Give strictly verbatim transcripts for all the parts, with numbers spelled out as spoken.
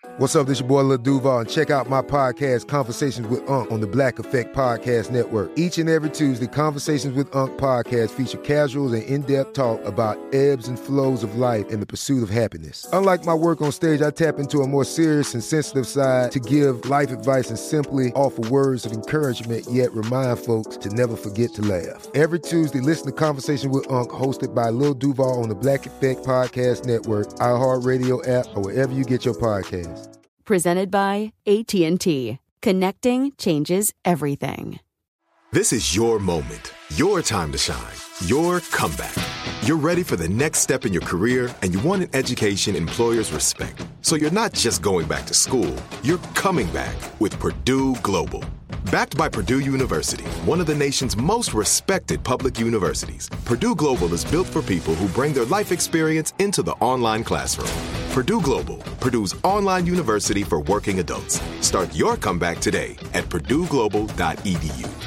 What's up, this your boy Lil Duval, and check out my podcast, Conversations with Unc, on the Black Effect Podcast Network. Each and every Tuesday, Conversations with Unc podcast feature casuals and in-depth talk about ebbs and flows of life and the pursuit of happiness. Unlike my work on stage, I tap into a more serious and sensitive side to give life advice and simply offer words of encouragement, yet remind folks to never forget to laugh. Every Tuesday, listen to Conversations with Unc, hosted by Lil Duval on the Black Effect Podcast Network, iHeartRadio app, or wherever you get your podcasts. Presented by A T and T. Connecting changes everything. This is your moment, your time to shine, your comeback. You're ready for the next step in your career, and you want an education employers respect. So you're not just going back to school, you're coming back with Purdue Global. Backed by Purdue University, one of the nation's most respected public universities, Purdue Global is built for people who bring their life experience into the online classroom. Purdue Global, Purdue's online university for working adults. Start your comeback today at purdue global dot e d u.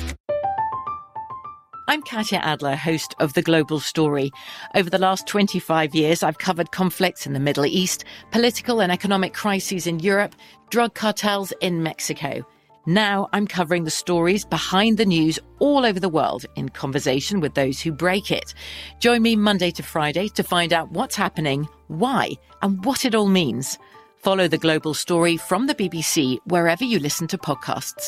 I'm Katya Adler, host of The Global Story. Over the last twenty-five years, I've covered conflicts in the Middle East, political and economic crises in Europe, drug cartels in Mexico. Now I'm covering the stories behind the news all over the world in conversation with those who break it. Join me Monday to Friday to find out what's happening, why, and what it all means. Follow The Global Story from the B B C wherever you listen to podcasts.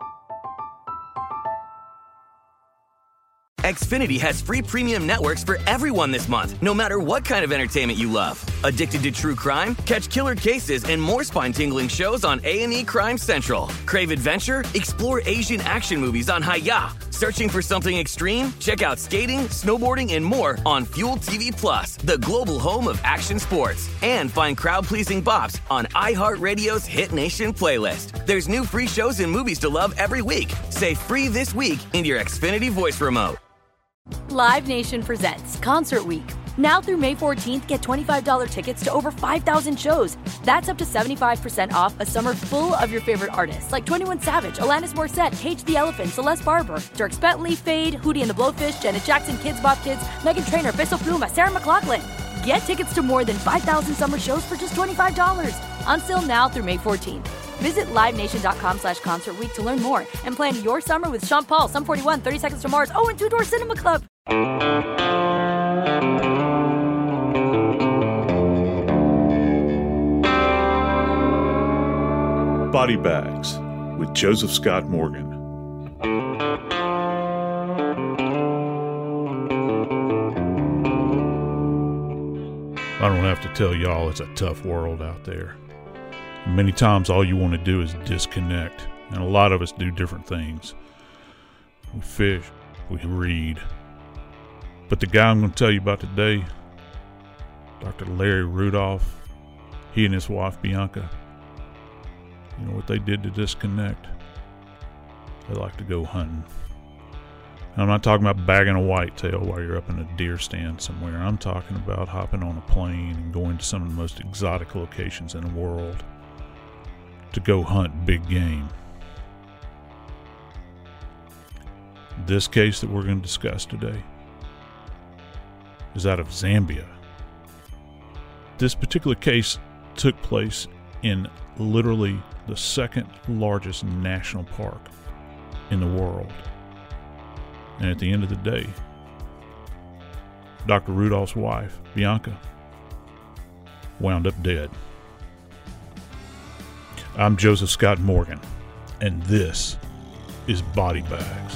Xfinity has free premium networks for everyone this month, no matter what kind of entertainment you love. Addicted to true crime? Catch killer cases and more spine-tingling shows on A and E Crime Central. Crave adventure? Explore Asian action movies on Hi-Ya. Searching for something extreme? Check out skating, snowboarding, and more on Fuel T V Plus, the global home of action sports. And find crowd-pleasing bops on iHeartRadio's Hit Nation playlist. There's new free shows and movies to love every week. Say free this week in your Xfinity voice remote. Live Nation presents Concert Week. Now through May fourteenth, get twenty-five dollars tickets to over five thousand shows. That's up to seventy-five percent off a summer full of your favorite artists like twenty-one Savage, Alanis Morissette, Cage the Elephant, Celeste Barber, Dierks Bentley, Fade, Hootie and the Blowfish, Janet Jackson, Kids Bop Kids, Meghan Trainor, Peso Pluma, Sarah McLachlan. Get tickets to more than five thousand summer shows for just twenty-five dollars. Until now through May fourteenth. Visit livenation.com slash concert week to learn more and plan your summer with Sean Paul, Sum forty-one, thirty Seconds to Mars, oh, and Two Door Cinema Club. Body Bags with Joseph Scott Morgan. I don't have to tell y'all it's a tough world out there. Many times all you want to do is disconnect, and a lot of us do different things. We fish, we read. But the guy I'm going to tell you about today, Doctor Larry Rudolph, he and his wife Bianca, you know what they did to disconnect? They like to go hunting. I'm not talking about bagging a whitetail while you're up in a deer stand somewhere. I'm talking about hopping on a plane and going to some of the most exotic locations in the world to go hunt big game. This case that we're going to discuss today is out of Zambia. This particular case took place in literally the second largest national park in the world. And at the end of the day, Doctor Rudolph's wife, Bianca, wound up dead. I'm Joseph Scott Morgan, and this is Body Bags.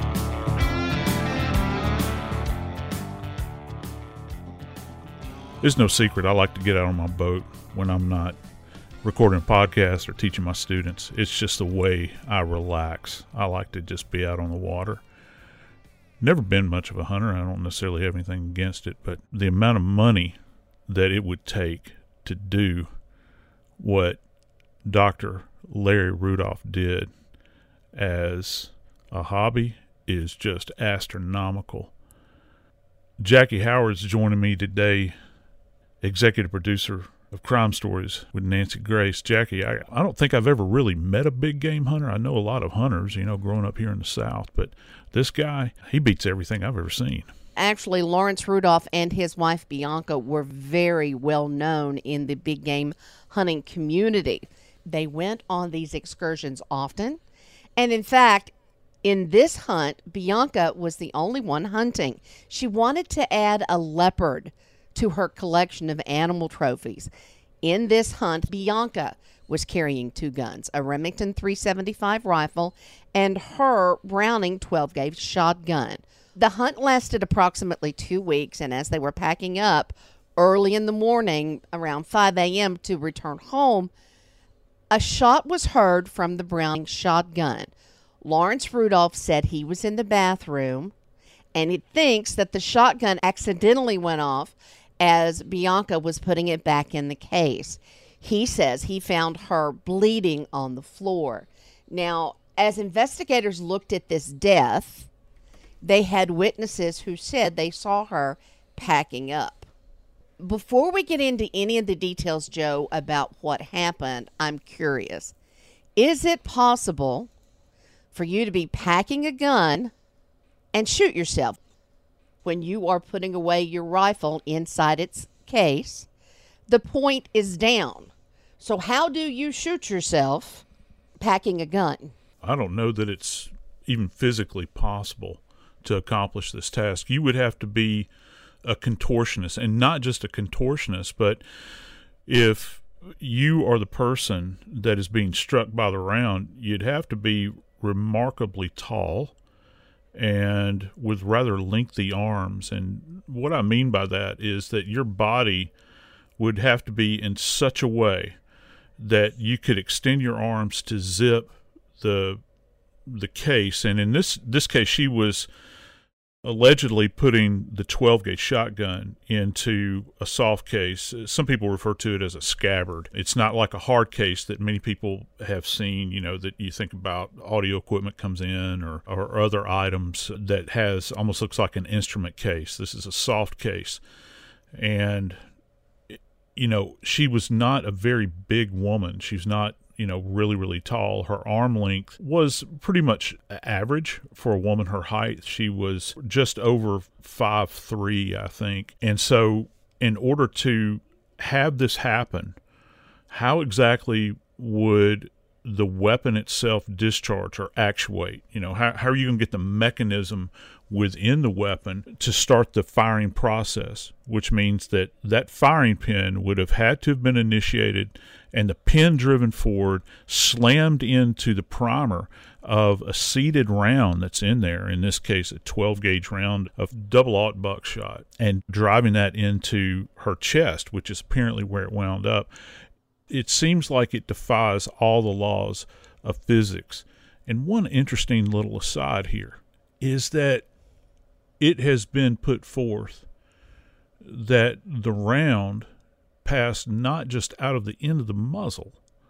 It's no secret I like to get out on my boat when I'm not recording a podcast or teaching my students. It's just the way I relax. I like to just be out on the water. Never been much of a hunter. I don't necessarily have anything against it, but the amount of money that it would take to do what Doctor Larry Rudolph did as a hobby is just astronomical. Jackie Howard's joining me today, executive producer of Crime Stories with Nancy Grace. Jackie, I, I don't think I've ever really met a big game hunter. I know a lot of hunters, you know, growing up here in the South, but this guy, he beats everything I've ever seen. Actually, Lawrence Rudolph and his wife Bianca were very well known in the big game hunting community. They went on these excursions often. And in fact, in this hunt, Bianca was the only one hunting. She wanted to add a leopard to her collection of animal trophies. In this hunt, Bianca was carrying two guns, a Remington three seventy-five rifle and her Browning twelve gauge shotgun. The hunt lasted approximately two weeks, and as they were packing up early in the morning, around five a.m. to return home, a shot was heard from the Browning shotgun. Lawrence Rudolph said he was in the bathroom, and he thinks that the shotgun accidentally went off as Bianca was putting it back in the case. He says he found her bleeding on the floor. Now, as investigators looked at this death, they had witnesses who said they saw her packing up. Before we get into any of the details, Joe, about what happened, I'm curious. Is it possible for you to be packing a gun and shoot yourself when you are putting away your rifle inside its case? The point is down. So how do you shoot yourself packing a gun? I don't know that it's even physically possible to accomplish this task. You would have to be a contortionist, and not just a contortionist, but if you are the person that is being struck by the round, you'd have to be remarkably tall and with rather lengthy arms. And what I mean by that is that your body would have to be in such a way that you could extend your arms to zip the the case. And in this this case, she was allegedly putting the twelve gauge shotgun into a soft case. Some people refer to it as a scabbard. It's not like a hard case that many people have seen, you know, that you think about audio equipment comes in or, or other items that has almost looks like an instrument case. This is a soft case. And, you know, she was not a very big woman. She's not, you know, really, really tall. Her arm length was pretty much average for a woman her height. She was just over five three, I think. And so in order to have this happen, how exactly would the weapon itself discharge or actuate? You know, how, how are you going to get the mechanism within the weapon to start the firing process, which means that that firing pin would have had to have been initiated and the pin driven forward, slammed into the primer of a seated round that's in there, in this case a twelve gauge round of double-aught buckshot, and driving that into her chest, which is apparently where it wound up. It seems like it defies all the laws of physics. And one interesting little aside here is that it has been put forth that the round passed not just out of the end of the muzzle,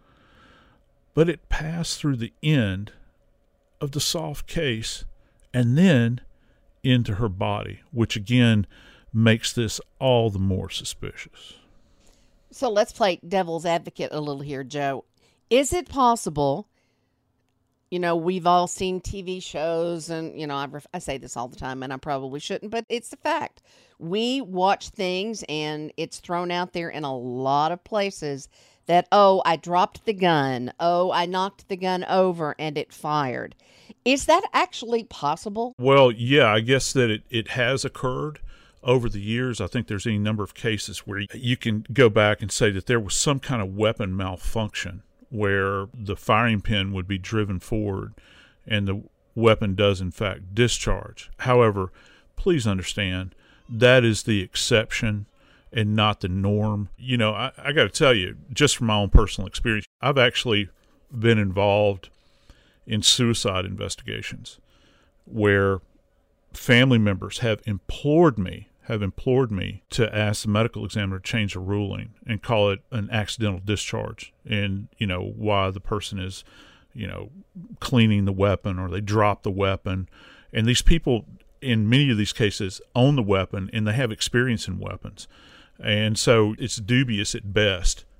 but it passed through the end of the soft case and then into her body, which again makes this all the more suspicious. So let's play devil's advocate a little here, Joe. Is it possible, you know, we've all seen T V shows, and, you know, I, ref- I say this all the time, and I probably shouldn't, but it's a fact. We watch things, and it's thrown out there in a lot of places that, oh, I dropped the gun. Oh, I knocked the gun over, and it fired. Is that actually possible? Well, yeah, I guess that it, it has occurred over the years. I think there's any number of cases where you can go back and say that there was some kind of weapon malfunction where the firing pin would be driven forward and the weapon does in fact discharge. However, please understand that is the exception and not the norm. You know, I, I got to tell you, just from my own personal experience, I've actually been involved in suicide investigations where family members have implored me have implored me to ask the medical examiner to change the ruling and call it an accidental discharge, and, you know, why the person is, you know, cleaning the weapon or they drop the weapon. And these people, in many of these cases, own the weapon and they have experience in weapons. And so it's dubious at best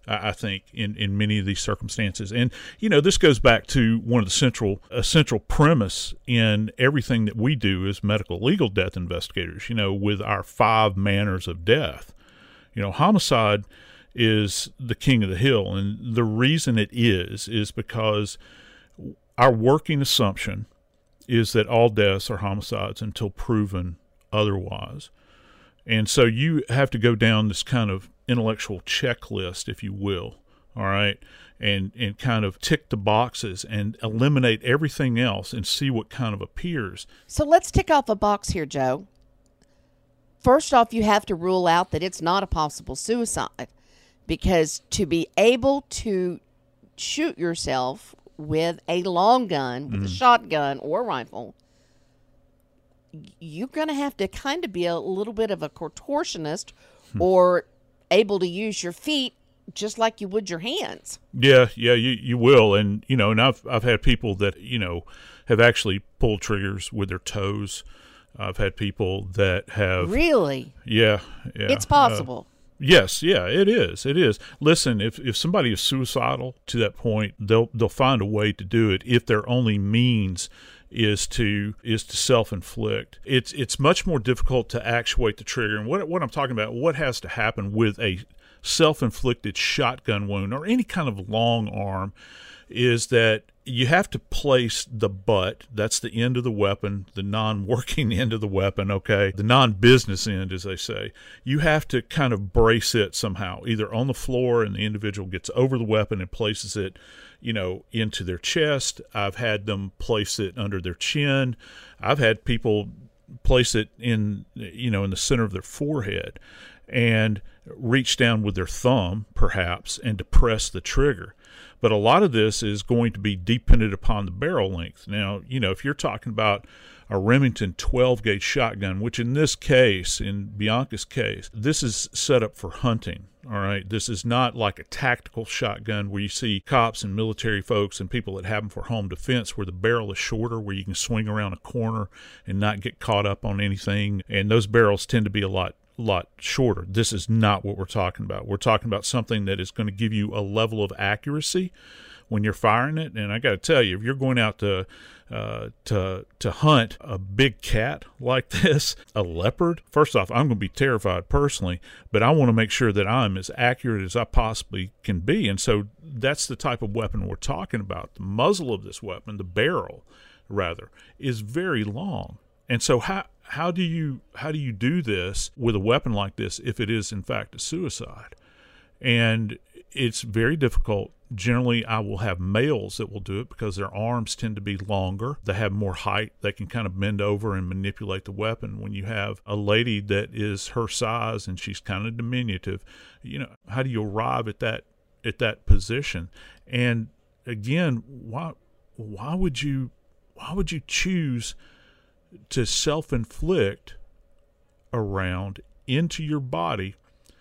I, I think, in, in many of these circumstances. And, you know, this goes back to one of the central, a central premise in everything that we do as medical legal death investigators, you know, with our five manners of death. You know, homicide is the king of the hill, and the reason it is is because our working assumption is that all deaths are homicides until proven otherwise. And so you have to go down this kind of intellectual checklist, if you will, all right, and and kind of tick the boxes and eliminate everything else and see what kind of appears. So let's tick off a box here, Joe. First off, you have to rule out that it's not a possible suicide, because to be able to shoot yourself with a long gun, with mm. a shotgun or rifle, you're going to have to kind of be a little bit of a contortionist hmm. or able to use your feet just like you would your hands. Yeah, yeah, you you will. And, you know, and I've, I've had people that, you know, have actually pulled triggers with their toes. I've had people that have. Really? Yeah, yeah. It's possible. Uh, yes, yeah, it is. It is. Listen, if, if somebody is suicidal to that point, they'll they'll find a way to do it if their only means is to is to self-inflict. It's it's much more difficult to actuate the trigger. And what what I'm talking about, what has to happen with a self-inflicted shotgun wound or any kind of long arm, is that you have to place the butt, that's the end of the weapon, the non-working end of the weapon, okay, the non-business end, as they say. You have to kind of brace it somehow, either on the floor and the individual gets over the weapon and places it, you know, into their chest. I've had them place it under their chin. I've had people place it in, you know, in the center of their forehead and reach down with their thumb, perhaps, and depress the trigger. But a lot of this is going to be dependent upon the barrel length. Now, you know, if you're talking about a Remington twelve gauge shotgun, which in this case, in Bianca's case, this is set up for hunting, all right? This is not like a tactical shotgun where you see cops and military folks and people that have them for home defense where the barrel is shorter, where you can swing around a corner and not get caught up on anything. And those barrels tend to be a lot lot shorter. This is not what we're talking about. We're talking about something that is going to give you a level of accuracy when you're firing it. And I got to tell you, if you're going out to uh, to to hunt a big cat like this, a leopard, first off, I'm going to be terrified personally, but I want to make sure that I'm as accurate as I possibly can be. And so that's the type of weapon we're talking about. The muzzle of this weapon, the barrel, rather, is very long. And so how how do you how do you do this with a weapon like this if it is in fact a suicide? And it's very difficult. Generally, I will have males that will do it because their arms tend to be longer. They have more height. They can kind of bend over and manipulate the weapon. When you have a lady that is her size and she's kind of diminutive, you know, how do you arrive at that at that position? And again, why why would you why would you choose to self-inflict a round into your body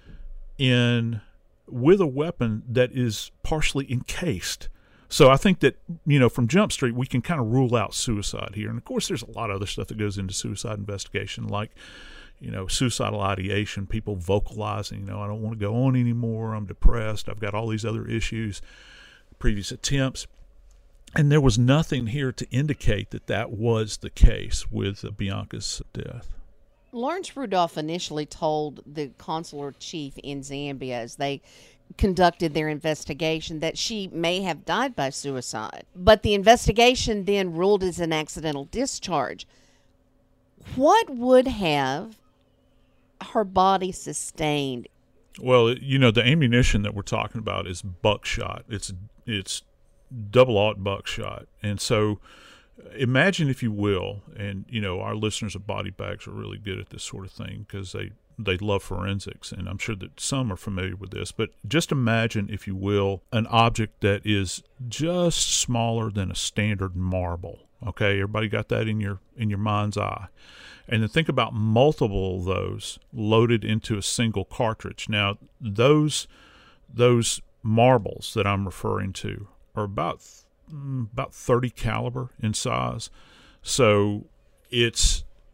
in with a weapon that is partially encased? So I think that, you know, from Jump Street, we can kind of rule out suicide here. And, of course, there's a lot of other stuff that goes into suicide investigation, like, you know, suicidal ideation, people vocalizing, you know, I don't want to go on anymore, I'm depressed, I've got all these other issues, previous attempts. And there was nothing here to indicate that that was the case with Bianca's death. Lawrence Rudolph initially told the consular chief in Zambia as they conducted their investigation that she may have died by suicide. But the investigation then ruled as an accidental discharge. What would have her body sustained? Well, you know, the ammunition that we're talking about is buckshot. It's it's double-aught buckshot. And so imagine, if you will, and, you know, our listeners of Body Bags are really good at this sort of thing because they, they love forensics, and I'm sure that some are familiar with this. But just imagine, if you will, an object that is just smaller than a standard marble. Okay, everybody got that in your in your mind's eye? And then think about multiple of those loaded into a single cartridge. Now, those those marbles that I'm referring to are about about thirty caliber in size. So it's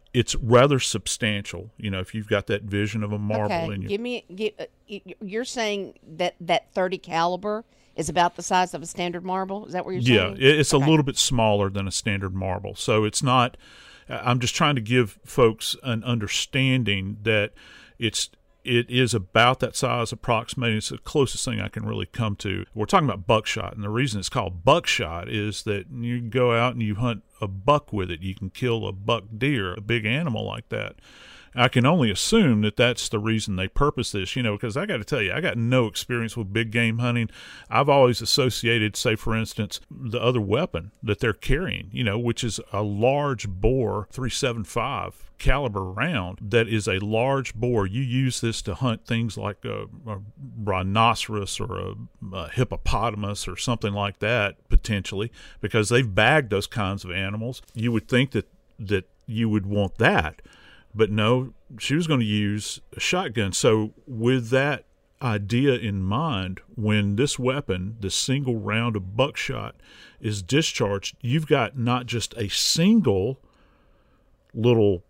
it's rather substantial. You know, if you've got that vision of a marble okay. in you. Give me, give, uh, you're saying that that thirty caliber is about the size of a standard marble? Is that what you're yeah, saying? Yeah, it's okay. a little bit smaller than a standard marble. So it's not, I'm just trying to give folks an understanding that it's, it is about that size approximately. It's the closest thing I can really come to. We're talking about buckshot, and the reason it's called buckshot is that you go out and you hunt a buck with it. You can kill a buck deer, a big animal like that. I can only assume that that's the reason they purpose this, you know, because I got to tell you, I got no experience with big game hunting. I've always associated, say, for instance, the other weapon that they're carrying, you know, which is a large bore three seventy-five caliber round that is a large bore. You use this to hunt things like a, a rhinoceros or a, a hippopotamus or something like that, potentially, because they've bagged those kinds of animals. You would think that, that you would want that. But no, she was going to use a shotgun. So with that idea in mind, when this weapon, this single round of buckshot, is discharged, you've got not just a single little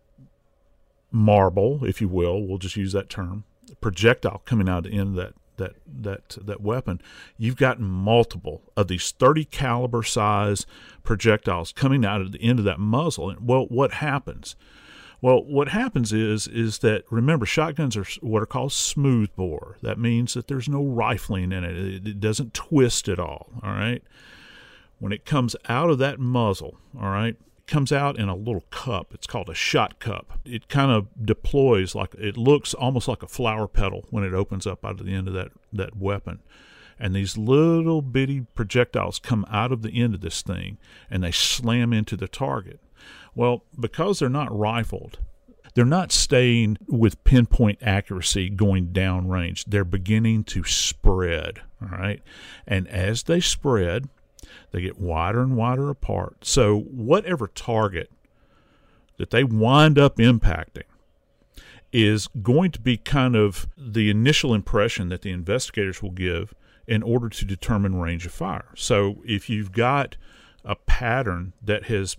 marble, if you will, we'll just use that term, projectile coming out of the end of that that that that weapon. You've got multiple of these thirty caliber size projectiles coming out of the end of that muzzle. And well, what happens? Well, what happens is is that, remember, shotguns are what are called smooth bore. That means that there's no rifling in it. It, it doesn't twist at all, all right? When it comes out of that muzzle, all right, it comes out in a little cup. It's called a shot cup. It kind of deploys like, it looks almost like a flower petal when it opens up out of the end of that, that weapon. And these little bitty projectiles come out of the end of this thing, and they slam into the target. Well, because they're not rifled, they're not staying with pinpoint accuracy going downrange. They're beginning to spread, all right? And as they spread, they get wider and wider apart. So whatever target that they wind up impacting is going to be kind of the initial impression that the investigators will give in order to determine range of fire. So if you've got a pattern that has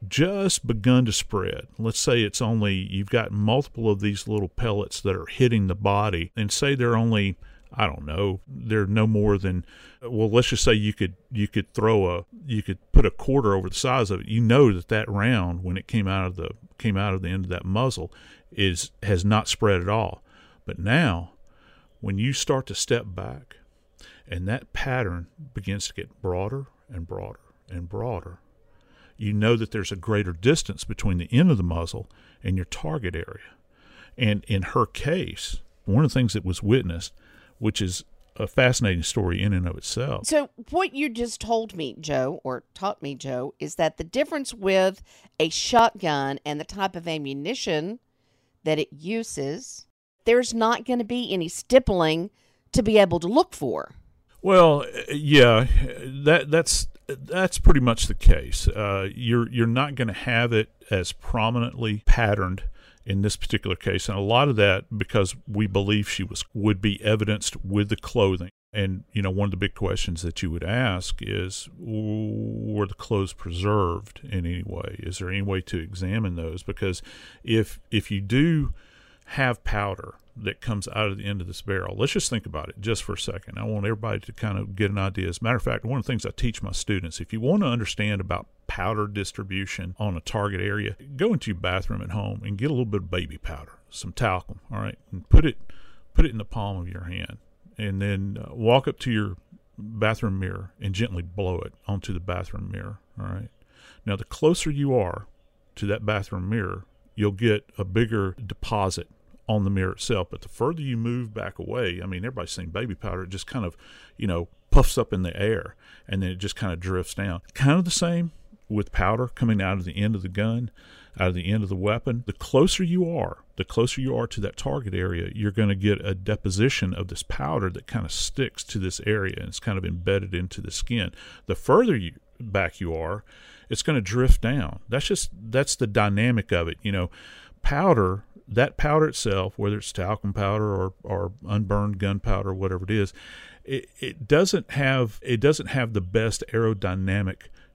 just begun to spread, let's say it's only, you've got multiple of these little pellets that are hitting the body, and say they're only, I don't know, they're no more than, well, let's just say you could you could throw a, you could put a quarter over the size of it. You know that that round, when it came out of the came out of the end of that muzzle, is has not spread at all. But now, when you start to step back, and that pattern begins to get broader and broader and broader, you know that there's a greater distance between the end of the muzzle and your target area. And in her case, one of the things that was witnessed, which is a fascinating story in and of itself. So what you just told me, Joe, or taught me, Joe, is that the difference with a shotgun and the type of ammunition that it uses, there's not going to be any stippling to be able to look for. Well, yeah, that that's that's pretty much the case. Uh, you're you're not going to have it as prominently patterned in this particular case, and a lot of that because we believe she was would be evidenced with the clothing. And you know, one of the big questions that you would ask is, were the clothes preserved in any way? Is there any way to examine those? Because if if you do have powder that comes out of the end of this barrel, let's just think about it just for a second. I want everybody to kind of get an idea. As a matter of fact, one of the things I teach my students, if you want to understand about powder distribution on a target area, go into your bathroom at home and get a little bit of baby powder, some talcum, all right, and put it put it in the palm of your hand, and then uh, walk up to your bathroom mirror and gently blow it onto the bathroom mirror, all right. Now, the closer you are to that bathroom mirror, you'll get a bigger deposit on the mirror itself. But the further you move back away, I mean, everybody's saying baby powder, it just kind of, you know, puffs up in the air, and then it just kind of drifts down. Kind of the same with powder coming out of the end of the gun, out of the end of the weapon. The closer you are, the closer you are to that target area, you're going to get a deposition of this powder that kind of sticks to this area, and it's kind of embedded into the skin. The further you back you are, it's going to drift down. That's just, that's the dynamic of it. You know, powder, that powder itself, whether it's talcum powder or, or unburned gunpowder, whatever it is, it, it doesn't have it doesn't have the best aerodynamic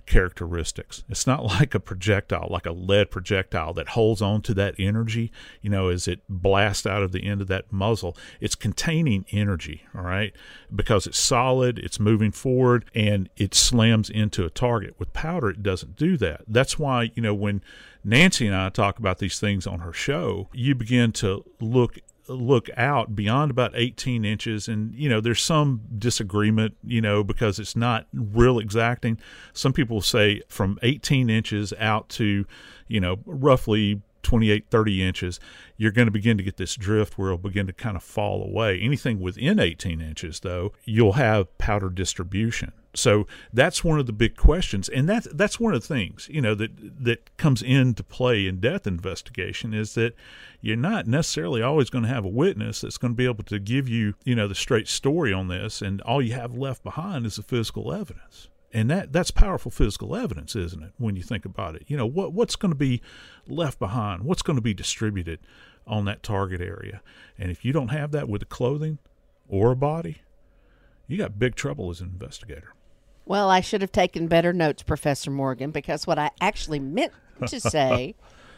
characteristics. It's not like a projectile, like a lead projectile that holds on to that energy, you know, as it blasts out of the end of that muzzle. It's containing energy, all right, because it's solid, it's moving forward, and it slams into a target. With powder, it doesn't do that. That's why, you know, when Nancy and I talk about these things on her show, you begin to look look out beyond about eighteen inches, and you know there's some disagreement, you know, because it's not real exacting. Some people say from eighteen inches out to, you know, roughly twenty-eight, thirty inches, you're going to begin to get this drift where it'll begin to kind of fall away. Anything within eighteen inches, though, you'll have powder distribution. So that's one of the big questions, and that's that's one of the things, you know, that that comes into play in death investigation, is that you're not necessarily always going to have a witness that's going to be able to give you, you know, the straight story on this, and all you have left behind is the physical evidence. And that that's powerful physical evidence, isn't it, when you think about it? You know, what what's going to be left behind? What's going to be distributed on that target area? And if you don't have that with the clothing or a body, you got big trouble as an investigator. Well, I should have taken better notes, Professor Morgan, because what I actually meant to say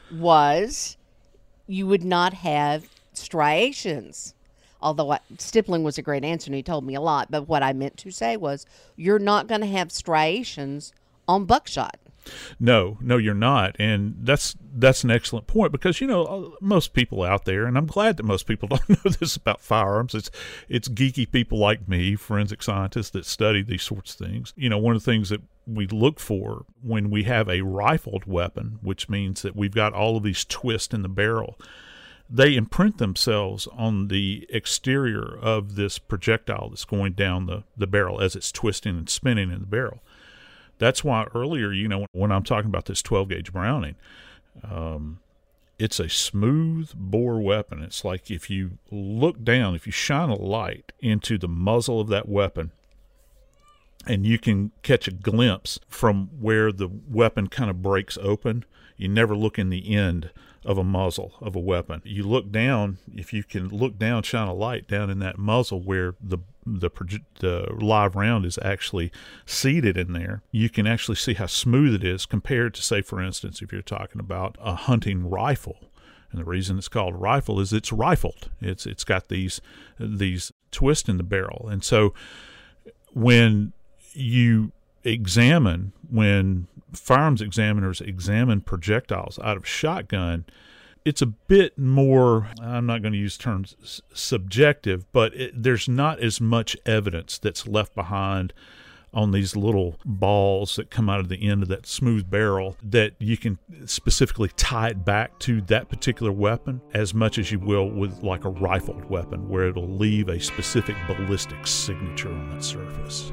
was you would not have striations. Although I, stippling was a great answer, and he told me a lot. But what I meant to say was you're not going to have striations on buckshot. No, no, you're not. And that's that's an excellent point, because, you know, most people out there, and I'm glad that most people don't know this about firearms. It's it's geeky people like me, forensic scientists that study these sorts of things. You know, one of the things that we look for when we have a rifled weapon, which means that we've got all of these twists in the barrel, they imprint themselves on the exterior of this projectile that's going down the, the barrel as it's twisting and spinning in the barrel. That's why earlier, you know, when I'm talking about this twelve gauge Browning, um, it's a smooth bore weapon. It's like if you look down, if you shine a light into the muzzle of that weapon, and you can catch a glimpse from where the weapon kind of breaks open, you never look in the end of a muzzle of a weapon. You look down, if you can look down, shine a light down in that muzzle where the the, the live round is actually seated in there, you can actually see how smooth it is compared to, say, for instance, if you're talking about a hunting rifle. And the reason it's called a rifle is it's rifled. It's it's got these these twists in the barrel. And so when you examine, when firearms examiners examine projectiles out of shotgun, it's a bit more, I'm not going to use terms subjective, but it, there's not as much evidence that's left behind on these little balls that come out of the end of that smooth barrel that you can specifically tie it back to that particular weapon as much as you will with like a rifled weapon, where it'll leave a specific ballistic signature on that surface.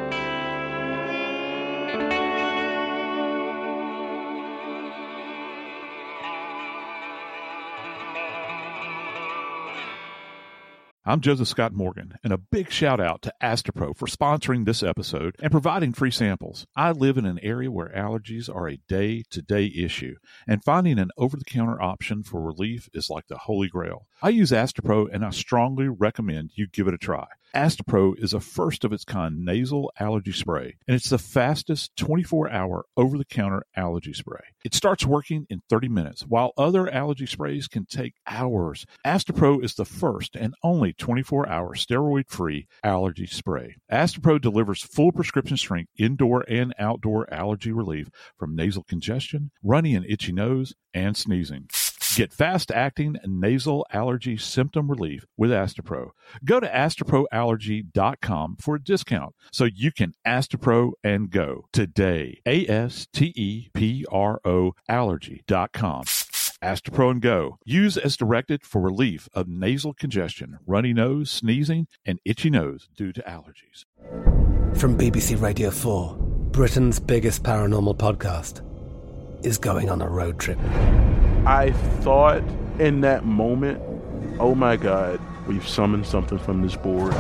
I'm Joseph Scott Morgan, and a big shout out to Astepro for sponsoring this episode and providing free samples. I live in an area where allergies are a day-to-day issue, and finding an over-the-counter option for relief is like the holy grail. I use Astepro, and I strongly recommend you give it a try. Astepro is a first-of-its-kind nasal allergy spray, and it's the fastest twenty-four hour over-the-counter allergy spray. It starts working in thirty minutes, while other allergy sprays can take hours. Astepro is the first and only twenty-four hour steroid-free allergy spray. Astepro delivers full prescription strength indoor and outdoor allergy relief from nasal congestion, runny and itchy nose, and sneezing. Get fast-acting nasal allergy symptom relief with Astepro. Go to astepro allergy dot com for a discount so you can Astepro and go today. A S T E P R O allergy dot com. Astepro and go. Use as directed for relief of nasal congestion, runny nose, sneezing, and itchy nose due to allergies. From B B C Radio four, Britain's biggest paranormal podcast is going on a road trip. I thought in that moment, oh my God, we've summoned something from this board.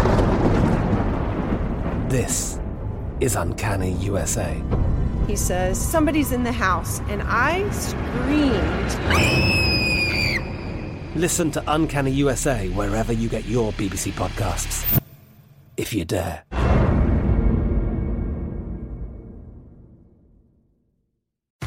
This is Uncanny U S A. He says, somebody's in the house, and I screamed. Listen to Uncanny U S A wherever you get your B B C podcasts, if you dare.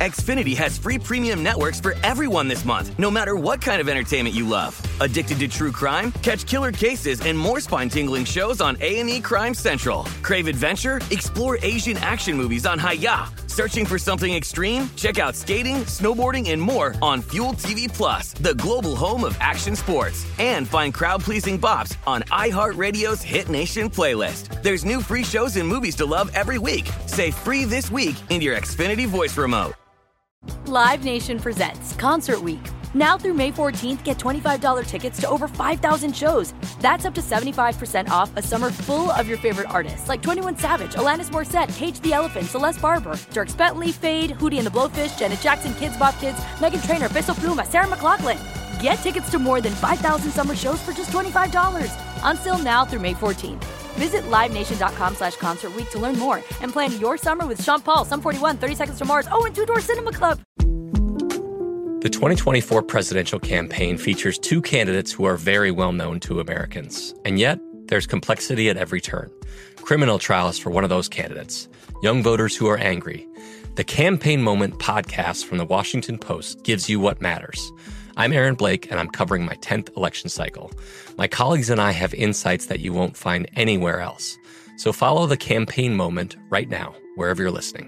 Xfinity has free premium networks for everyone this month, no matter what kind of entertainment you love. Addicted to true crime? Catch killer cases and more spine-tingling shows on A and E Crime Central. Crave adventure? Explore Asian action movies on Hi-Ya. Searching for something extreme? Check out skating, snowboarding, and more on Fuel T V Plus, the global home of action sports. And find crowd-pleasing bops on iHeartRadio's Hit Nation playlist. There's new free shows and movies to love every week. Say free this week in your Xfinity voice remote. Live Nation presents Concert Week. Now through May fourteenth, get twenty-five dollars tickets to over five thousand shows. That's up to seventy-five percent off a summer full of your favorite artists like twenty-one Savage, Alanis Morissette, Cage the Elephant, Celeste Barber, Dierks Bentley, Fade, Hootie and the Blowfish, Janet Jackson, Kids Bop Kids, Meghan Trainor, Peso Pluma, Sarah McLachlan. Get tickets to more than five thousand summer shows for just twenty-five dollars. On sale now through May fourteenth. Visit livenation.com slash concert week to learn more and plan your summer with Sean Paul, Sum forty-one, thirty Seconds to Mars, oh, and Two Door Cinema Club. The twenty twenty-four presidential campaign features two candidates who are very well known to Americans. And yet, there's complexity at every turn. Criminal trials for one of those candidates. Young voters who are angry. The Campaign Moment podcast from the Washington Post gives you what matters. I'm Aaron Blake, and I'm covering my tenth election cycle. My colleagues and I have insights that you won't find anywhere else. So follow The Campaign Moment right now, wherever you're listening.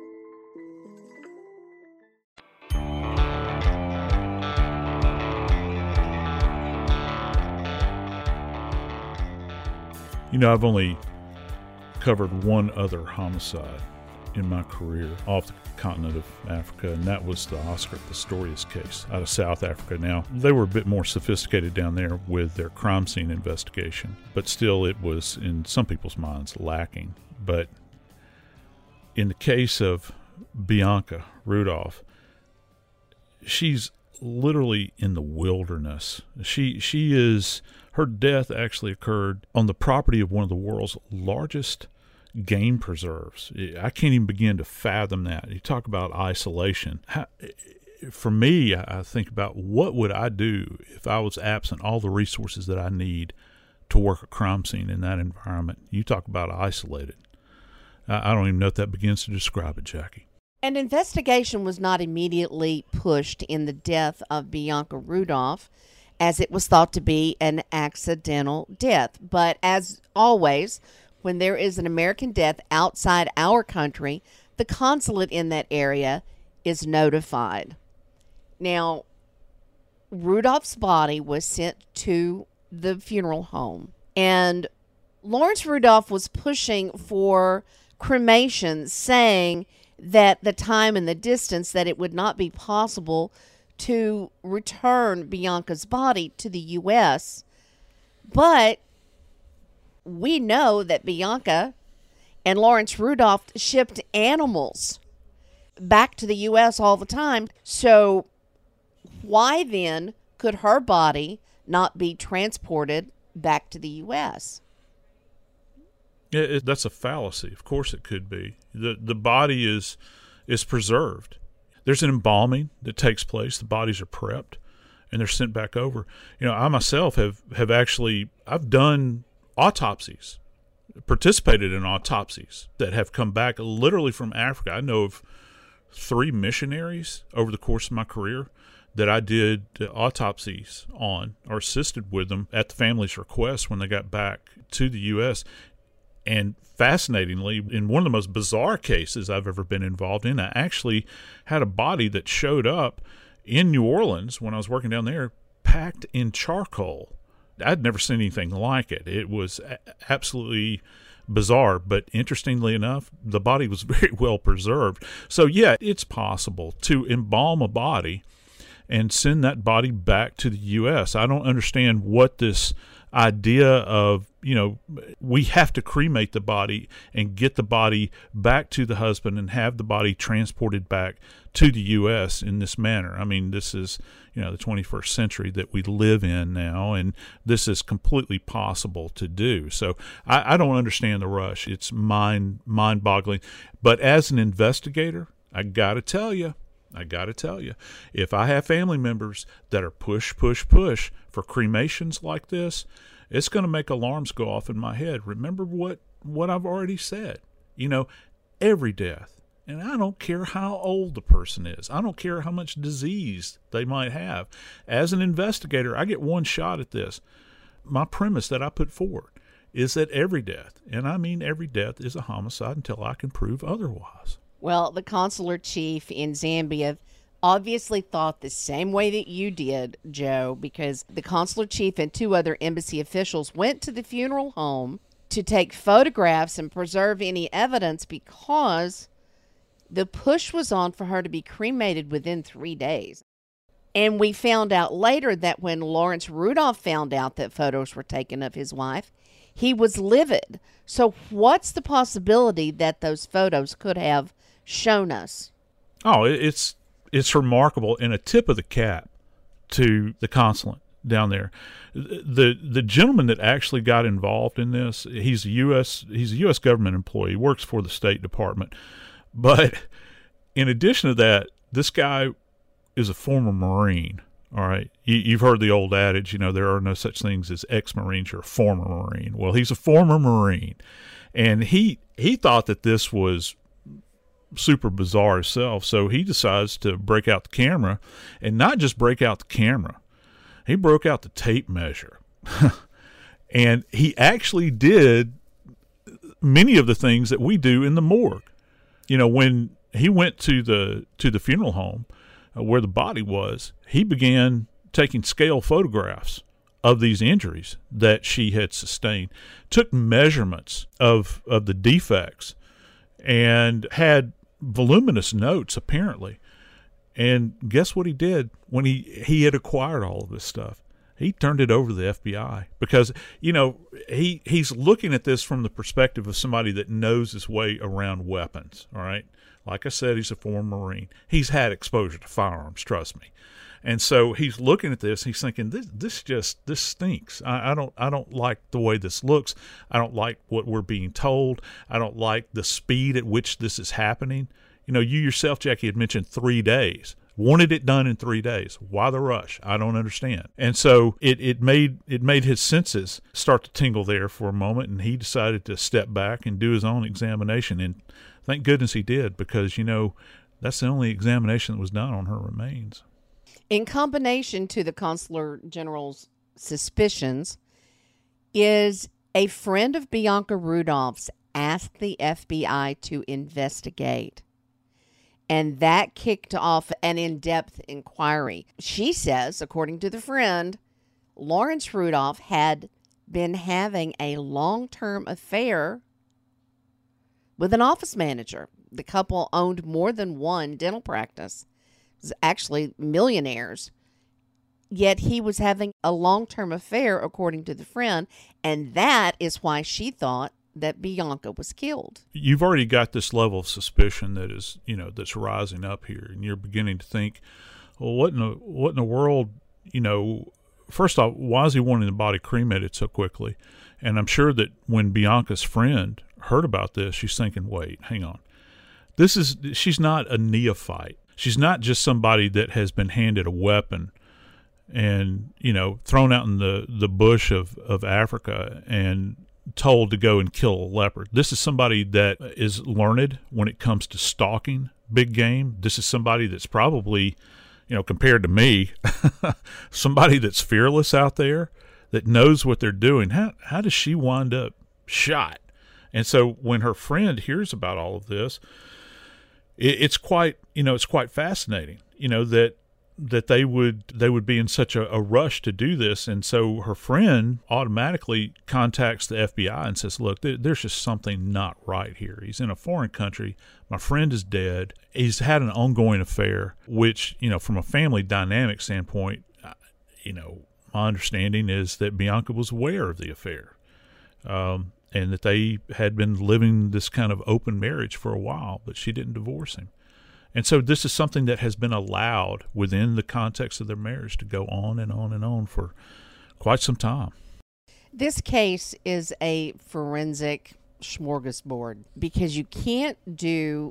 You know, I've only covered one other homicide in my career off the continent of Africa, and that was the Oscar Pistorius case out of South Africa. Now, they were a bit more sophisticated down there with their crime scene investigation, but still it was, in some people's minds, lacking. But in the case of Bianca Rudolph, she's literally in the wilderness. She she is... Her death actually occurred on the property of one of the world's largest game preserves. I can't even begin to fathom that. You talk about isolation. How, for me, I think about what would I do if I was absent all the resources that I need to work a crime scene in that environment. You talk about isolated. I don't even know if that begins to describe it, Jackie. An investigation was not immediately pushed in the death of Bianca Rudolph, as it was thought to be an accidental death. But as always, when there is an American death outside our country, the consulate in that area is notified. Now, Rudolph's body was sent to the funeral home, and Lawrence Rudolph was pushing for cremation, saying that the time and the distance, that it would not be possible to return Bianca's body to the U S But we know that Bianca and Lawrence Rudolph shipped animals back to the U S all the time. So why then could her body not be transported back to the U S? Yeah, it, that's a fallacy. Of course it could be. The the body is is preserved. There's an embalming that takes place. The bodies are prepped, and they're sent back over. You know, I myself have, have actually, I've done autopsies, participated in autopsies that have come back literally from Africa. I know of three missionaries over the course of my career that I did autopsies on or assisted with them at the family's request when they got back to the U S And fascinatingly, in one of the most bizarre cases I've ever been involved in, I actually had a body that showed up in New Orleans when I was working down there, packed in charcoal. I'd never seen anything like it. It was a- absolutely bizarre, but interestingly enough, the body was very well preserved. So yeah, it's possible to embalm a body and send that body back to the U S I don't understand what this idea of, you know, we have to cremate the body and get the body back to the husband and have the body transported back to the U S in this manner. I mean, this is, you know, the twenty-first century that we live in now, and this is completely possible to do. So I, I don't understand the rush. It's mind mind-boggling. But as an investigator, I got to tell you, I got to tell you, if I have family members that are push, push, push for cremations like this, it's going to make alarms go off in my head. Remember what, what I've already said. You know, every death And I don't care how old the person is. I don't care how much disease they might have. As an investigator, I get one shot at this. My premise that I put forward is that every death, and I mean every death, is a homicide until I can prove otherwise. Well, the consular chief in Zambia obviously thought the same way that you did, Joe, because the consular chief and two other embassy officials went to the funeral home to take photographs and preserve any evidence because the push was on for her to be cremated within three days. And we found out later that when Lawrence Rudolph found out that photos were taken of his wife, he was livid. So what's the possibility that those photos could have shown us? Oh, it's it's remarkable, and a tip of the cap to the consulate down there. The the gentleman that actually got involved in this, he's a U S he's a U S government employee. He works for the State Department. But in addition to that, this guy is a former Marine. All right. You, you've heard the old adage, you know, there are no such things as ex-Marines or former Marine. Well, he's a former Marine. And he he thought that this was super bizarre himself. So he decides to break out the camera, and not just break out the camera. He broke out the tape measure. And he actually did many of the things that we do in the morgue. You know, when he went to the to the funeral home uh, where the body was, he began taking scale photographs of these injuries that she had sustained, took measurements of, of the defects, and had voluminous notes, apparently. And guess what he did when he, he had acquired all of this stuff? He turned it over to the F B I because, you know, he he's looking at this from the perspective of somebody that knows his way around weapons, all right? Like I said, he's a former Marine. He's had exposure to firearms, trust me. And so he's looking at this, he's thinking, this this just, this stinks. I, I don't I don't like the way this looks. I don't like what we're being told. I don't like the speed at which this is happening. You know, you yourself, Jackie, had mentioned three days. Wanted it done in three days. Why the rush? I don't understand. And so it, it made it made his senses start to tingle there for a moment, and he decided to step back and do his own examination. And thank goodness he did, because, you know, that's the only examination that was done on her remains. In combination to the consular general's suspicions, is a friend of Bianca Rudolph's asked the F B I to investigate. And that kicked off an in-depth inquiry. She says, according to the friend, Lawrence Rudolph had been having a long-term affair with an office manager. The couple owned more than one dental practice. It was actually millionaires. Yet he was having a long-term affair, according to the friend, and that is why she thought that Bianca was killed. You've already got this level of suspicion that is, you know, that's rising up here, and you're beginning to think, well, what in the, what in the world, you know, first off, why is he wanting the body cremated so quickly? And I'm sure that when Bianca's friend heard about this, she's thinking, wait, hang on. This is, she's not a neophyte. She's not just somebody that has been handed a weapon and, you know, thrown out in the, the bush of, of Africa and told to go and kill a leopard. This is somebody that is learned when it comes to stalking big game. This is somebody that's probably, you know, compared to me, somebody that's fearless out there, that knows what they're doing. How how does she wind up shot? And so when her friend hears about all of this, it, it's quite, you know, it's quite fascinating, you know, that that they would they would be in such a, a rush to do this. And so her friend automatically contacts the F B I and says, look, there, there's just something not right here. He's in a foreign country. My friend is dead. He's had an ongoing affair, which, you know, from a family dynamic standpoint, you know, my understanding is that Bianca was aware of the affair, um, and that they had been living this kind of open marriage for a while, but she didn't divorce him. And so this is something that has been allowed within the context of their marriage to go on and on and on for quite some time. This case is a forensic smorgasbord because you can't do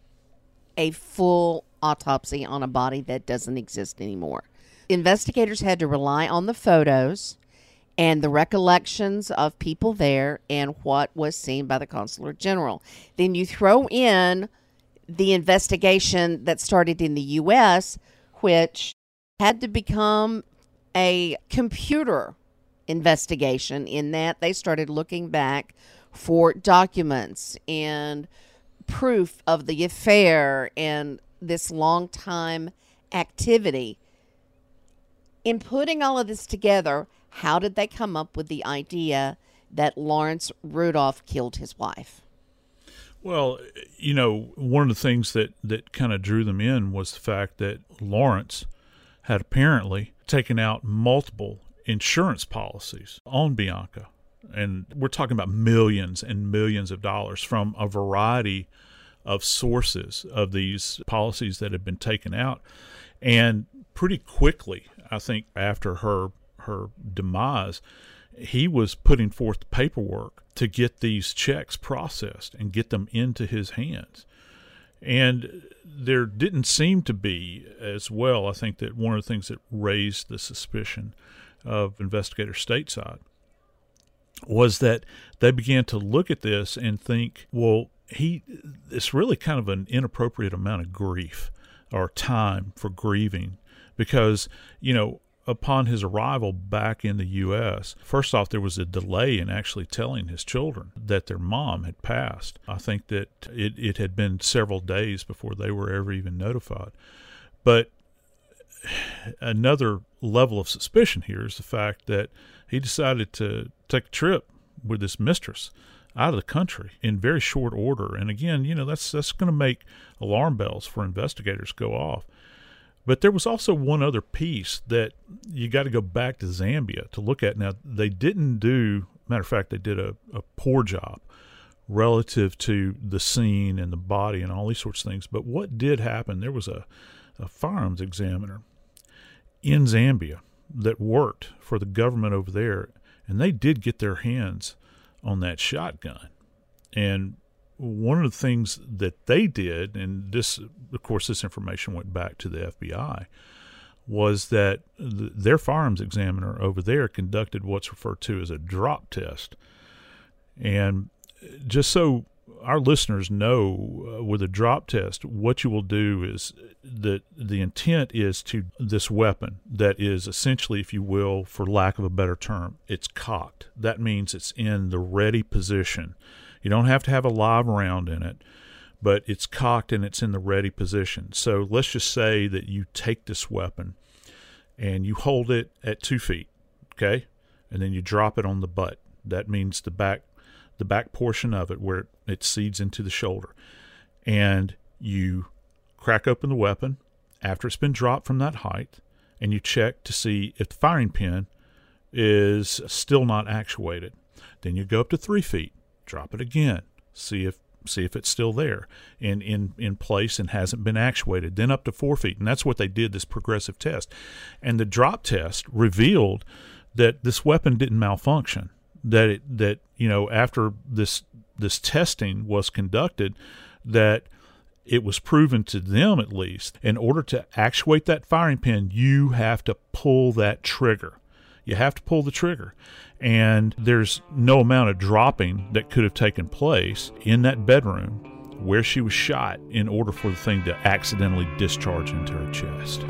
a full autopsy on a body that doesn't exist anymore. Investigators had to rely on the photos and the recollections of people there and what was seen by the consular general. Then you throw in the investigation that started in the U S, which had to become a computer investigation, in that they started looking back for documents and proof of the affair and this long time activity. In putting all of this together, how did they come up with the idea that Lawrence Rudolph killed his wife? Well, you know, one of the things that, that kind of drew them in was the fact that Lawrence had apparently taken out multiple insurance policies on Bianca. And we're talking about millions and millions of dollars from a variety of sources of these policies that had been taken out. And pretty quickly, I think after her her demise, he was putting forth the paperwork to get these checks processed and get them into his hands. And there didn't seem to be as well, I think that one of the things that raised the suspicion of investigators stateside was that they began to look at this and think, well, he it's really kind of an inappropriate amount of grief or time for grieving, because, you know, upon his arrival back in the U S, first off, there was a delay in actually telling his children that their mom had passed. I think that it, it had been several days before they were ever even notified. But another level of suspicion here is the fact that he decided to take a trip with his mistress out of the country in very short order. And again, you know, that's that's going to make alarm bells for investigators go off. But there was also one other piece that you got to go back to Zambia to look at. Now, they didn't do, matter of fact, they did a, a poor job relative to the scene and the body and all these sorts of things. But what did happen, there was a, a firearms examiner in Zambia that worked for the government over there, and they did get their hands on that shotgun. And one of the things that they did, and this, of course, this information went back to the F B I, was that th- their firearms examiner over there conducted what's referred to as a drop test. And just so our listeners know, uh, with a drop test, what you will do is that the intent is to this weapon that is essentially, if you will, for lack of a better term, it's cocked. That means it's in the ready position. You don't have to have a live round in it, but it's cocked and it's in the ready position. So let's just say that you take this weapon and you hold it at two feet, okay? And then you drop it on the butt. That means the back the back portion of it where it seeds into the shoulder. And you crack open the weapon after it's been dropped from that height, and you check to see if the firing pin is still not actuated. Then you go up to three feet, drop it again, see if see if it's still there and in, in place and hasn't been actuated. Then up to four feet, and that's what they did, this progressive test. And the drop test revealed that this weapon didn't malfunction. That it that you know after this this testing was conducted, that it was proven to them, at least, in order to actuate that firing pin, you have to pull that trigger. You have to pull the trigger. And there's no amount of dropping that could have taken place in that bedroom where she was shot in order for the thing to accidentally discharge into her chest.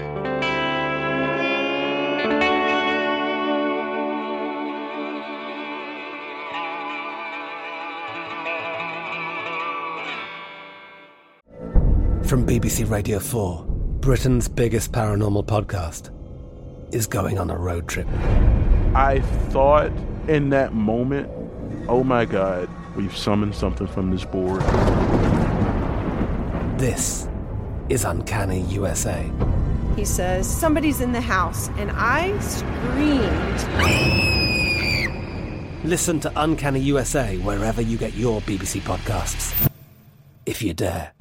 From B B C Radio four, Britain's biggest paranormal podcast is going on a road trip. I thought in that moment, oh my God, we've summoned something from this board. This is Uncanny U S A. He says, somebody's in the house, and I screamed. Listen to Uncanny U S A wherever you get your B B C podcasts, if you dare.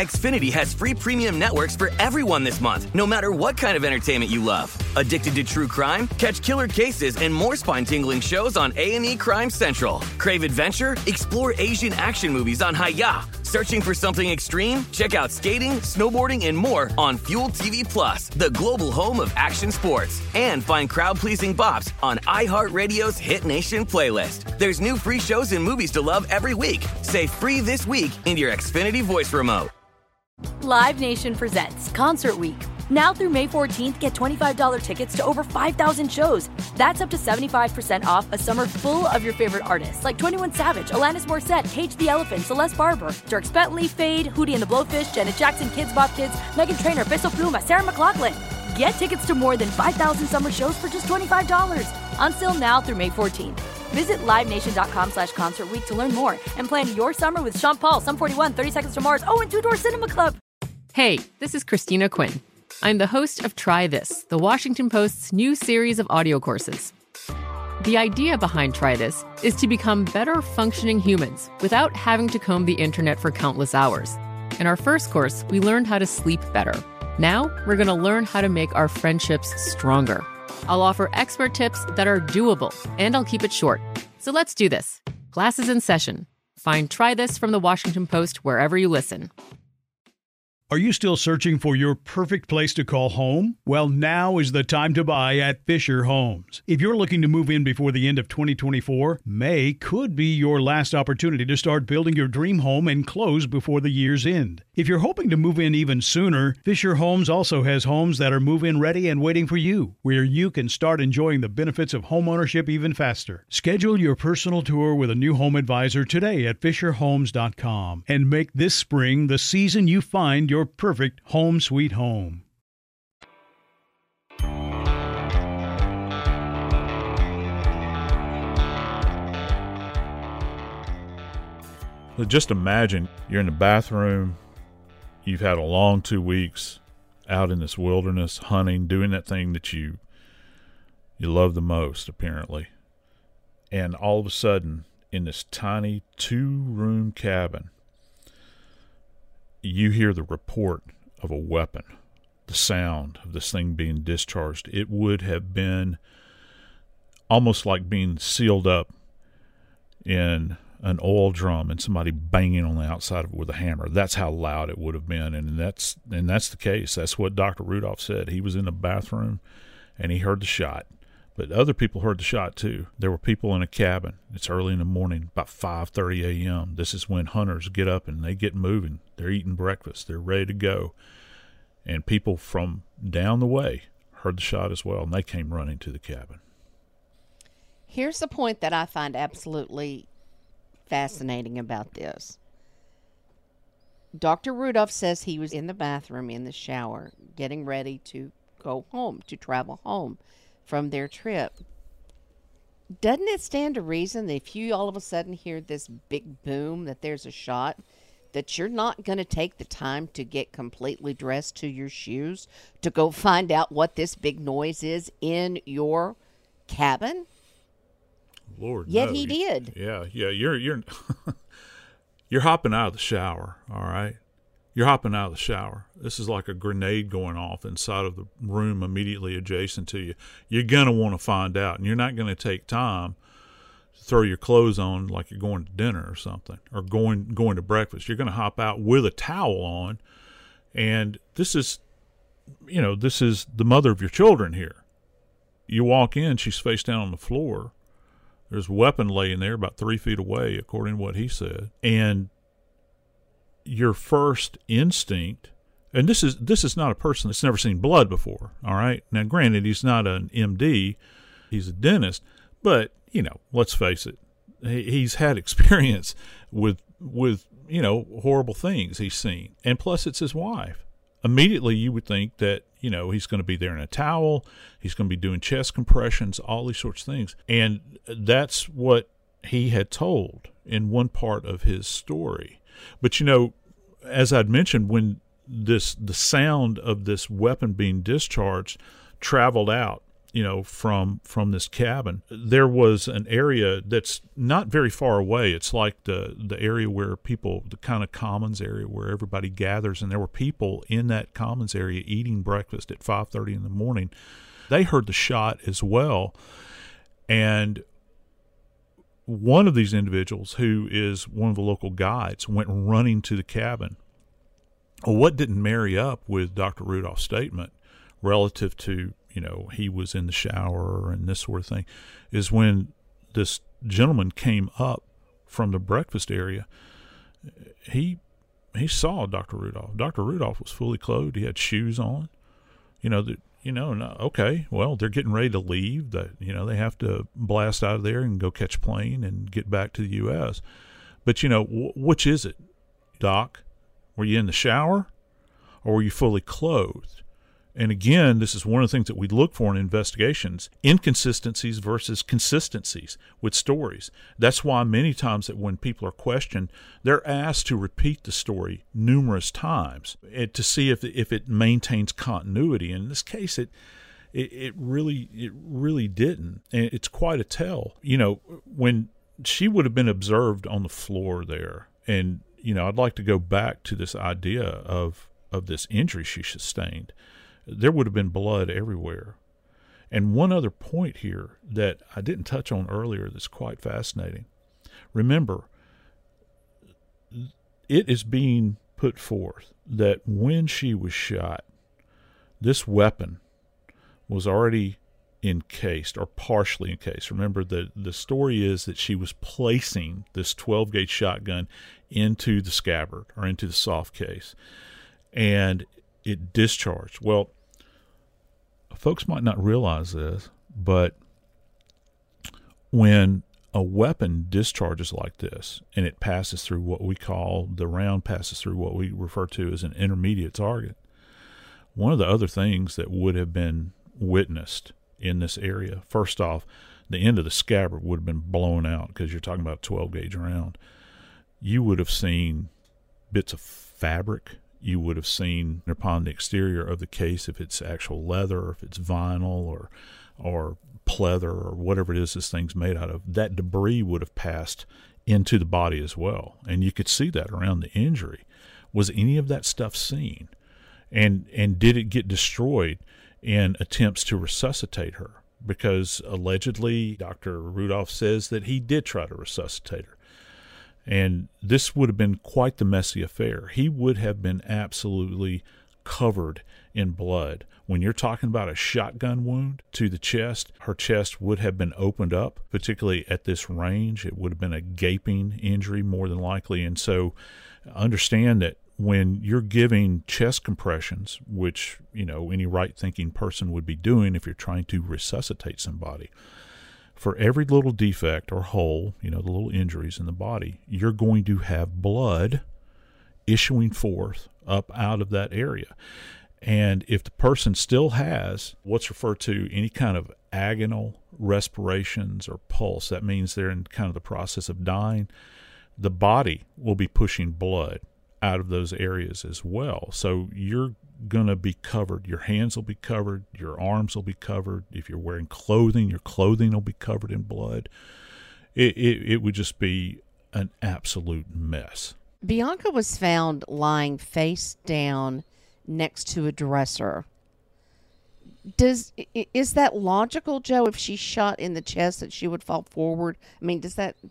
Xfinity has free premium networks for everyone this month, no matter what kind of entertainment you love. Addicted to true crime? Catch killer cases and more spine-tingling shows on A and E Crime Central. Crave adventure? Explore Asian action movies on Hi-Ya. Searching for something extreme? Check out skating, snowboarding, and more on Fuel T V Plus, the global home of action sports. And find crowd-pleasing bops on iHeartRadio's Hit Nation playlist. There's new free shows and movies to love every week. Say free this week in your Xfinity voice remote. Live Nation presents Concert Week. Now through May fourteenth, get twenty-five dollars tickets to over five thousand shows. That's up to seventy-five percent off a summer full of your favorite artists like twenty-one Savage, Alanis Morissette, Cage the Elephant, Celeste Barber, Dierks Bentley, Fade, Hootie and the Blowfish, Janet Jackson, Kids Bop Kids, Meghan Trainor, Peso Pluma, Sarah McLachlan. Get tickets to more than five thousand summer shows for just twenty-five dollars. On sale now through May fourteenth. Visit livenation.com slash concert week to learn more and plan your summer with Sean Paul, Sum forty-one, thirty Seconds to Mars, oh, and Two Door Cinema Club. Hey, this is Christina Quinn. I'm the host of Try This, the Washington Post's new series of audio courses. The idea behind Try This is to become better functioning humans without having to comb the internet for countless hours. In our first course, we learned how to sleep better. Now, we're going to learn how to make our friendships stronger. I'll offer expert tips that are doable, and I'll keep it short. So let's do this. Class is in session. Find Try This from the Washington Post wherever you listen. Are you still searching for your perfect place to call home? Well, now is the time to buy at Fisher Homes. If you're looking to move in before the end of twenty twenty-four, May could be your last opportunity to start building your dream home and close before the year's end. If you're hoping to move in even sooner, Fisher Homes also has homes that are move-in ready and waiting for you, where you can start enjoying the benefits of homeownership even faster. Schedule your personal tour with a new home advisor today at fisher homes dot com and make this spring the season you find your perfect home sweet home. So just imagine you're in the bathroom, you've had a long two weeks out in this wilderness hunting, doing that thing that you you love the most, apparently. And all of a sudden, in this tiny two-room cabin, you hear the report of a weapon, the sound of this thing being discharged. It would have been almost like being sealed up in an oil drum and somebody banging on the outside of it with a hammer. That's how loud it would have been, and that's and that's the case. That's what Doctor Rudolph said. He was in the bathroom, and he heard the shot. But other people heard the shot too. There were people in a cabin. It's early in the morning, about five thirty a.m. This is when hunters get up and they get moving. They're eating breakfast. They're ready to go. And people from down the way heard the shot as well, and they came running to the cabin. Here's the point that I find absolutely fascinating about this. Doctor Rudolph says he was in the bathroom, in the shower, getting ready to go home, to travel home from their trip. Doesn't it stand to reason that if you all of a sudden hear this big boom, that there's a shot, that you're not going to take the time to get completely dressed to your shoes to go find out what this big noise is in your cabin? Lord, Yet no. he did. Yeah, yeah. You're you're you're hopping out of the shower. All right, you're hopping out of the shower. This is like a grenade going off inside of the room immediately adjacent to you. You're gonna want to find out, and you're not gonna take time to throw your clothes on like you're going to dinner or something, or going going to breakfast. You're gonna hop out with a towel on, and this is, you know, this is the mother of your children here. You walk in, she's face down on the floor. There's a weapon laying there about three feet away, according to what he said. And your first instinct, and this is this is not a person that's never seen blood before, all right? Now, granted, he's not an M D, he's a dentist, but, you know, let's face it, he, he's had experience with, with, you know, horrible things he's seen. And plus, it's his wife. Immediately, you would think that, you know, he's going to be there in a towel, he's going to be doing chest compressions, all these sorts of things. And that's what he had told in one part of his story. But, you know, as I'd mentioned, when this the sound of this weapon being discharged traveled out you know, from from this cabin, there was an area that's not very far away. It's like the the area where people, the kind of commons area where everybody gathers, and there were people in that commons area eating breakfast at five thirty in the morning. They heard the shot as well, and one of these individuals, who is one of the local guides, went running to the cabin. Well, what didn't marry up with Doctor Rudolph's statement relative to, you know, he was in the shower and this sort of thing, is when this gentleman came up from the breakfast area, he he saw Doctor Rudolph. Doctor Rudolph was fully clothed. He had shoes on. You know, the, you know, no, okay, well, they're getting ready to leave. That, you know, they have to blast out of there and go catch a plane and get back to the U S But, you know, w- which is it, Doc? Were you in the shower, or were you fully clothed? And again, this is one of the things that we look for in investigations: inconsistencies versus consistencies with stories. That's why many times that when people are questioned, they're asked to repeat the story numerous times to see if if it maintains continuity. And in this case, it it, it really it really didn't. And it's quite a tell. You know, when she would have been observed on the floor there, and you know, I'd like to go back to this idea of of this injury she sustained. There would have been blood everywhere. And one other point here that I didn't touch on earlier that's quite fascinating. Remember, it is being put forth that when she was shot, this weapon was already encased or partially encased. Remember, the, the story is that she was placing this twelve gauge shotgun into the scabbard or into the soft case, and it discharged. Well, folks might not realize this, but when a weapon discharges like this and it passes through what we call, the round passes through what we refer to as an intermediate target, one of the other things that would have been witnessed in this area, first off, the end of the scabbard would have been blown out because you're talking about a twelve gauge round. You would have seen bits of fabric. You would have seen upon the exterior of the case, if it's actual leather, or if it's vinyl, or or pleather, or whatever it is this thing's made out of, that debris would have passed into the body as well. And you could see that around the injury. Was any of that stuff seen? And and did it get destroyed in attempts to resuscitate her? Because allegedly Doctor Rudolph says that he did try to resuscitate her. And this would have been quite the messy affair. He would have been absolutely covered in blood. When you're talking about a shotgun wound to the chest, her chest would have been opened up, particularly at this range. It would have been a gaping injury more than likely. And so understand that when you're giving chest compressions, which, you know, any right-thinking person would be doing if you're trying to resuscitate somebody, for every little defect or hole, you know, the little injuries in the body, you're going to have blood issuing forth up out of that area. And if the person still has what's referred to any kind of agonal respirations or pulse, that means they're in kind of the process of dying, the body will be pushing blood out of those areas as well. So you're going to be covered. Your hands will be covered. Your arms will be covered. If you're wearing clothing, your clothing will be covered in blood. It, it, it would just be an absolute mess. Bianca was found lying face down next to a dresser. Does is that logical, Joe? If she's shot in the chest, that she would fall forward? I mean, does that?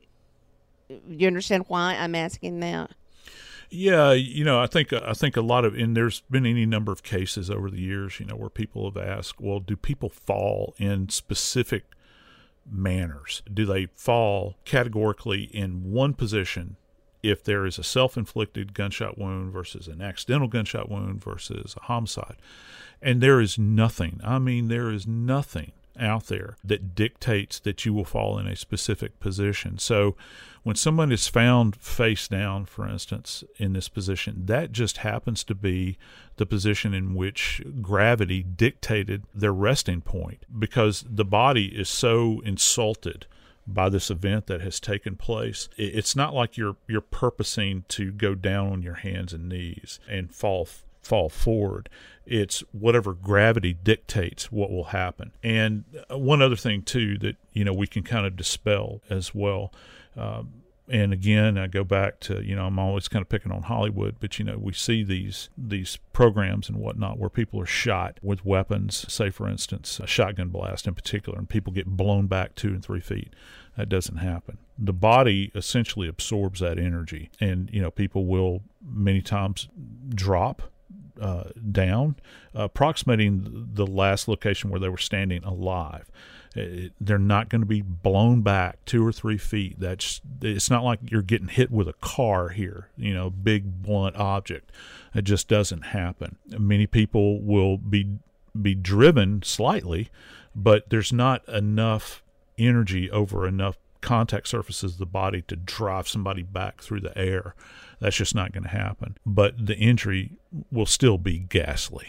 You understand why I'm asking that? Yeah, you know, I think I think a lot of, and there's been any number of cases over the years, you know, where people have asked, well, do people fall in specific manners? Do they fall categorically in one position if there is a self-inflicted gunshot wound versus an accidental gunshot wound versus a homicide? And there is nothing, I mean, there is nothing out there that dictates that you will fall in a specific position. So when someone is found face down, for instance, in this position, that just happens to be the position in which gravity dictated their resting point, because the body is so insulted by this event that has taken place. It's not like you're you're purposing to go down on your hands and knees and fall fall forward. It's whatever gravity dictates what will happen. And one other thing, too, that, you know, we can kind of dispel as well. Um, and again, I go back to, you know, I'm always kind of picking on Hollywood, but, you know, we see these these programs and whatnot where people are shot with weapons, say, for instance, a shotgun blast in particular, and people get blown back two and three feet. That doesn't happen. The body essentially absorbs that energy, and, you know, people will many times drop uh, down, uh, approximating the last location where they were standing alive. It, they're not going to be blown back two or three feet. That's it's not like you're getting hit with a car here, you know, big blunt object. It just doesn't happen. Many people will be be driven slightly, but there's not enough energy over enough contact surfaces of the body to drive somebody back through the air. That's just not going to happen. But the injury will still be ghastly.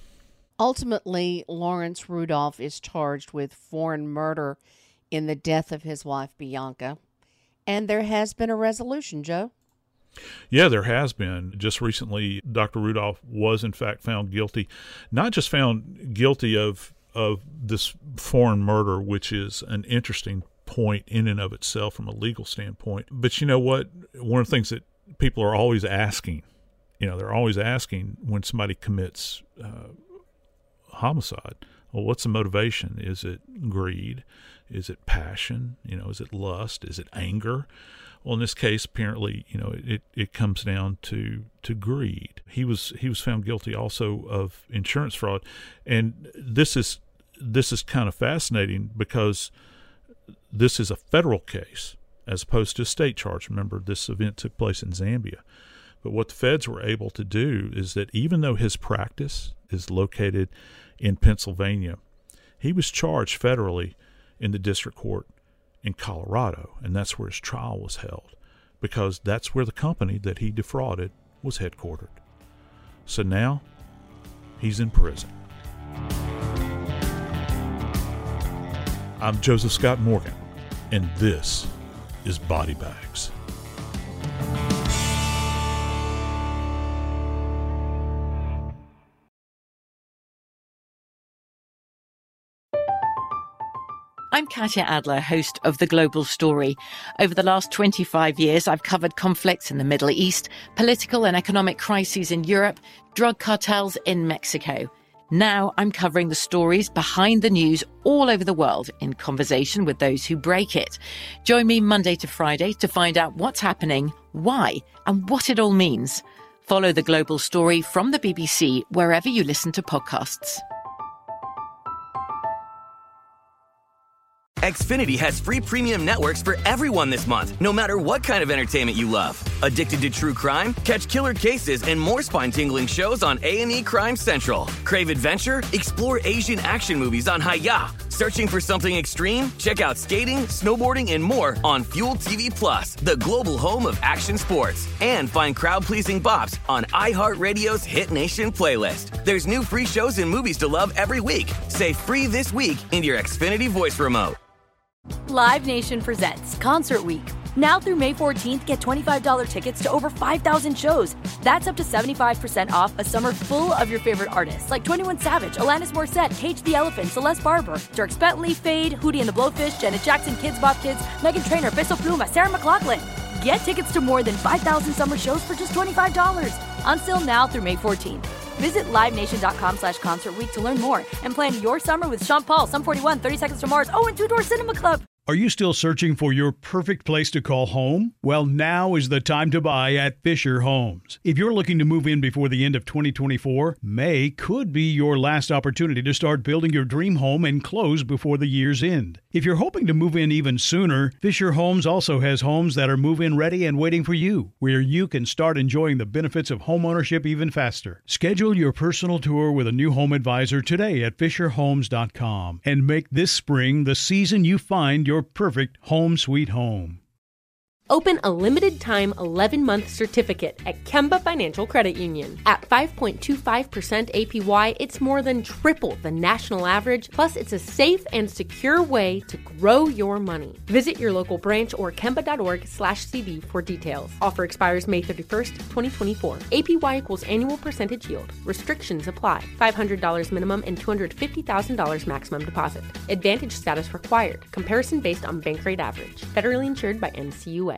Ultimately, Lawrence Rudolph is charged with foreign murder in the death of his wife, Bianca. And there has been a resolution, Joe. Yeah, there has been. Just recently, Doctor Rudolph was, in fact, found guilty. Not just found guilty of, of this foreign murder, which is an interesting point in and of itself from a legal standpoint. But you know what? One of the things that people are always asking, you know, they're always asking when somebody commits uh, homicide, well, what's the motivation? Is it greed? Is it passion? You know, is it lust? Is it anger? Well, in this case, apparently, you know, it, it comes down to, to greed. He was he was found guilty also of insurance fraud, and this is this is kind of fascinating because this is a federal case as opposed to a state charge. Remember, this event took place in Zambia. But what the feds were able to do is that even though his practice is located in Pennsylvania, he was charged federally in the district court in Colorado, and that's where his trial was held, because that's where the company that he defrauded was headquartered. So now he's in prison. I'm Joseph Scott Morgan, and this is Body Bags. I'm Katya Adler, host of The Global Story. Over the last twenty-five years, I've covered conflicts in the Middle East, political and economic crises in Europe, drug cartels in Mexico. Now I'm covering the stories behind the news all over the world in conversation with those who break it. Join me Monday to Friday to find out what's happening, why, and what it all means. Follow The Global Story from the B B C wherever you listen to podcasts. Xfinity has free premium networks for everyone this month, no matter what kind of entertainment you love. Addicted to true crime? Catch killer cases and more spine-tingling shows on A and E Crime Central. Crave adventure? Explore Asian action movies on Hi-Ya. Searching for something extreme? Check out skating, snowboarding, and more on Fuel T V Plus, the global home of action sports. And find crowd-pleasing bops on iHeartRadio's Hit Nation playlist. There's new free shows and movies to love every week. Say free this week in your Xfinity voice remote. Live Nation presents Concert Week. Now through May fourteenth, get twenty-five dollars tickets to over five thousand shows. That's up to seventy-five percent off a summer full of your favorite artists like twenty-one Savage, Alanis Morissette, Cage the Elephant, Celeste Barber, Dierks Bentley, Fade, Hootie and the Blowfish, Janet Jackson, Kids Bop Kids, Meghan Trainor, Peso Pluma, Sarah McLachlan. Get tickets to more than five thousand summer shows for just twenty-five dollars. Until now through May fourteenth. Visit livenation.com slash concert week to learn more and plan your summer with Sean Paul, Sum forty-one, thirty Seconds to Mars, oh, and Two Door Cinema Club. Are you still searching for your perfect place to call home? Well, now is the time to buy at Fisher Homes. If you're looking to move in before the end of twenty twenty-four, May could be your last opportunity to start building your dream home and close before the year's end. If you're hoping to move in even sooner, Fisher Homes also has homes that are move-in ready and waiting for you, where you can start enjoying the benefits of homeownership even faster. Schedule your personal tour with a new home advisor today at fisher homes dot com and make this spring the season you find your perfect home sweet home. Open a limited-time eleven-month certificate at Kemba Financial Credit Union. At five point two five percent A P Y, it's more than triple the national average, plus it's a safe and secure way to grow your money. Visit your local branch or kemba.org slash CD for details. Offer expires May thirty-first, twenty twenty-four. A P Y equals annual percentage yield. Restrictions apply. five hundred dollars minimum and two hundred fifty thousand dollars maximum deposit. Advantage status required. Comparison based on bank rate average. Federally insured by N C U A.